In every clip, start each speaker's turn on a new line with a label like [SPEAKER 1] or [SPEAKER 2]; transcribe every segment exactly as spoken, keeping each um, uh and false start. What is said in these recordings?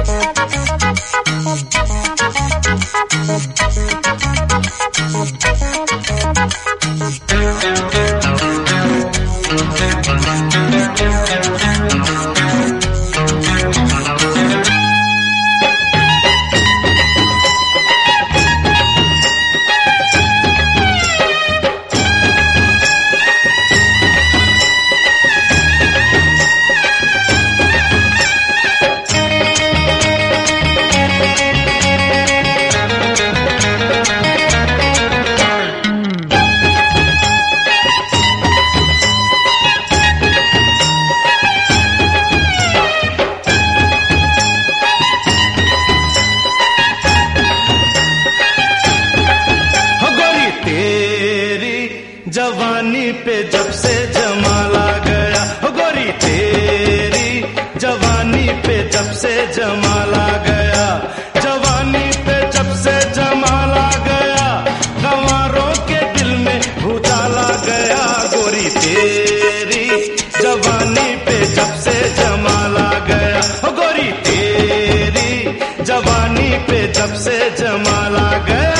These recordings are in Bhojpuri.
[SPEAKER 1] जवानी पे जब से जमाला गया, हो गोरी तेरी जवानी पे जब से जमाला गया, जवानी पे जब से जमाला गया, गंवारों के दिल में भूचाला गया। गोरी तेरी जवानी पे जब से जमाला गया, हो गोरी तेरी जवानी पे जब से जमाला गया।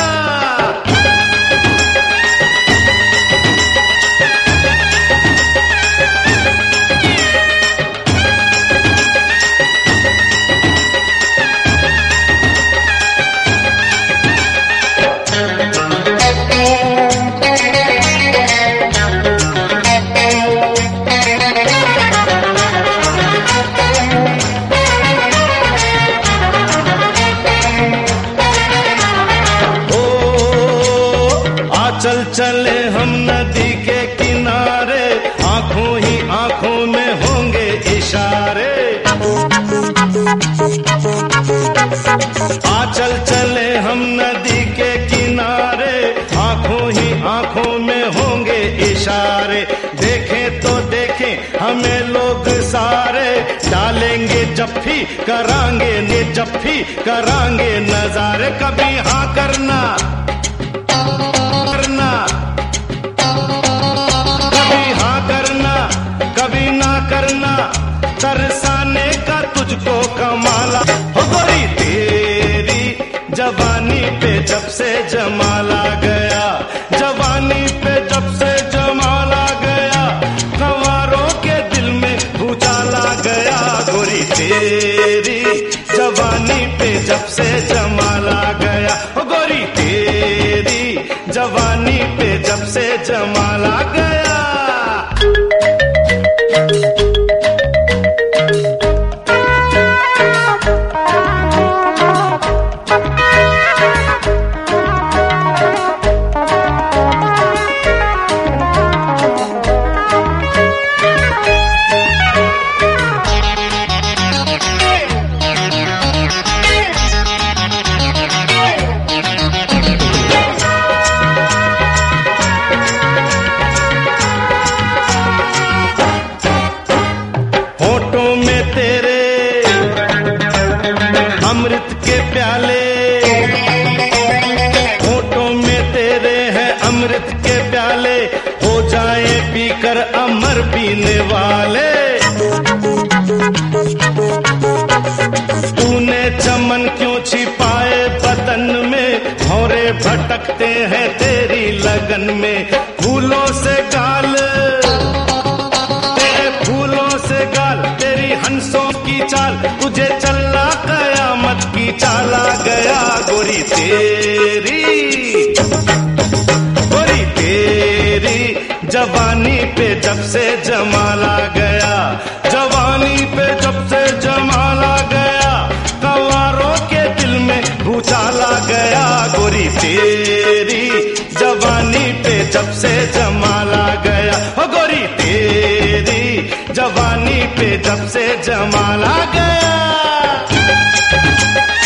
[SPEAKER 1] चल चले हम नदी के किनारे, आंखों ही आंखों में होंगे इशारे। आ चल चले हम नदी के किनारे, आंखों ही आंखों में होंगे इशारे। देखें तो देखें हमें लोग सारे, डालेंगे जफ्फी करांगे ने जफ्फी करांगे नजारे। कभी हाँ करना करना, कभी हाँ करना कभी ना करना, तरसाने का तुझको कमाला। हो गोरी तेरी जवानी पे जब से जमाला गया, जवानी पे जब से जमाला गया, गंवारों के दिल में भूचाला गया। गोरी तेरी जवानी पे जब से जमाला गया, हो गोरी तेरी जवानी पे जब से जमाला गया। होठों में तेरे अमृत के प्याले, होठों में तेरे हैं अमृत के प्याले, हो जाए पीकर अमर पीने वाले। तूने चमन क्यों छिपाए बदन में, भौरे भटकते हैं तेरी लगन में। फूलों से गाल तेरे फूलों से गाल, तेरी हंसों की चाल, तुझे चलना कयामत की चाला गया। गोरी तेरी गोरी तेरी जवानी पे जब से जमाला गया, जवानी पे जब से जमाला गया, गंवारों के दिल में भूचाला गया। गोरी तेरी जवानी पे जब से जमाला गया, हो गोरी तेरी जवानी पे जब से जमाला गया।